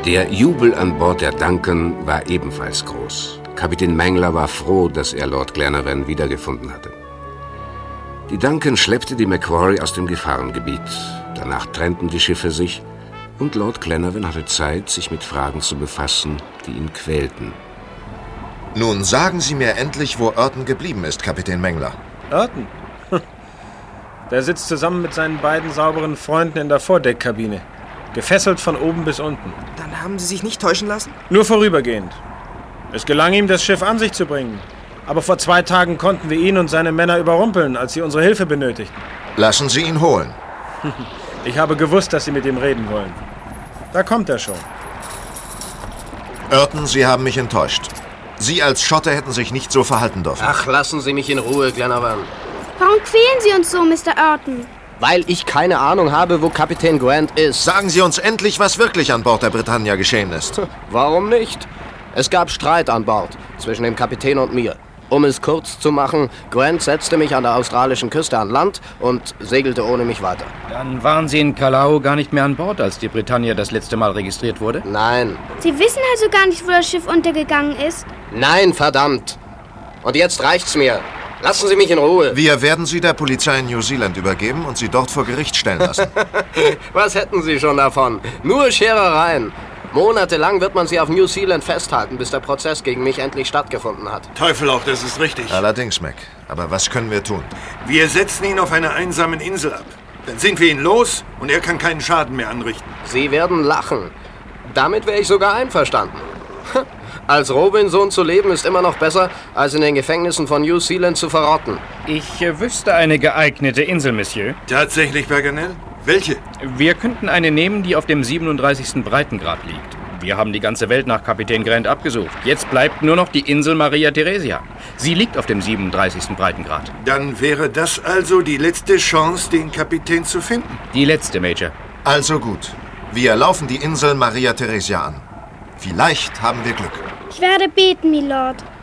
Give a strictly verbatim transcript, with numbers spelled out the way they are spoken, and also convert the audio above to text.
Der Jubel an Bord der Duncan war ebenfalls groß. Kapitän Mangler war froh, dass er Lord Glenarvan wiedergefunden hatte. Die Duncan schleppte die Macquarie aus dem Gefahrengebiet. Danach trennten die Schiffe sich und Lord Glenarvan hatte Zeit, sich mit Fragen zu befassen, die ihn quälten. Nun sagen Sie mir endlich, wo Ayrton geblieben ist, Kapitän Mangler. Ayrton? Der sitzt zusammen mit seinen beiden sauberen Freunden in der Vordeckkabine. Gefesselt von oben bis unten. Dann haben Sie sich nicht täuschen lassen? Nur vorübergehend. Es gelang ihm, das Schiff an sich zu bringen. Aber vor zwei Tagen konnten wir ihn und seine Männer überrumpeln, als sie unsere Hilfe benötigten. Lassen Sie ihn holen. Ich habe gewusst, dass Sie mit ihm reden wollen. Da kommt er schon. Ayrton, Sie haben mich enttäuscht. Sie als Schotte hätten sich nicht so verhalten dürfen. Ach, lassen Sie mich in Ruhe, Glenarvan. Warum quälen Sie uns so, Mister Ayrton? Weil ich keine Ahnung habe, wo Kapitän Grant ist. Sagen Sie uns endlich, was wirklich an Bord der Britannia geschehen ist. Warum nicht? Es gab Streit an Bord zwischen dem Kapitän und mir. Um es kurz zu machen, Grant setzte mich an der australischen Küste an Land und segelte ohne mich weiter. Dann waren Sie in Callao gar nicht mehr an Bord, als die Britannia das letzte Mal registriert wurde? Nein. Sie wissen also gar nicht, wo das Schiff untergegangen ist? Nein, verdammt. Und jetzt reicht's mir. Lassen Sie mich in Ruhe. Wir werden Sie der Polizei in New Zealand übergeben und Sie dort vor Gericht stellen lassen. Was hätten Sie schon davon? Nur Scherereien. Monatelang wird man sie auf New Zealand festhalten, bis der Prozess gegen mich endlich stattgefunden hat. Teufel auch, das ist richtig. Allerdings, Mac. Aber was können wir tun? Wir setzen ihn auf einer einsamen Insel ab. Dann sind wir ihn los und er kann keinen Schaden mehr anrichten. Sie werden lachen. Damit wäre ich sogar einverstanden. Als Robinson zu leben ist immer noch besser, als in den Gefängnissen von New Zealand zu verrotten. Ich äh, wüsste eine geeignete Insel, Monsieur. Tatsächlich, Paganel? Welche? Wir könnten eine nehmen, die auf dem siebenunddreißigsten Breitengrad liegt. Wir haben die ganze Welt nach Kapitän Grant abgesucht. Jetzt bleibt nur noch die Insel Maria Theresia. Sie liegt auf dem siebenunddreißigsten Breitengrad. Dann wäre das also die letzte Chance, den Kapitän zu finden? Die letzte, Major. Also gut. Wir laufen die Insel Maria Theresia an. Vielleicht haben wir Glück. Ich werde beten, Milord.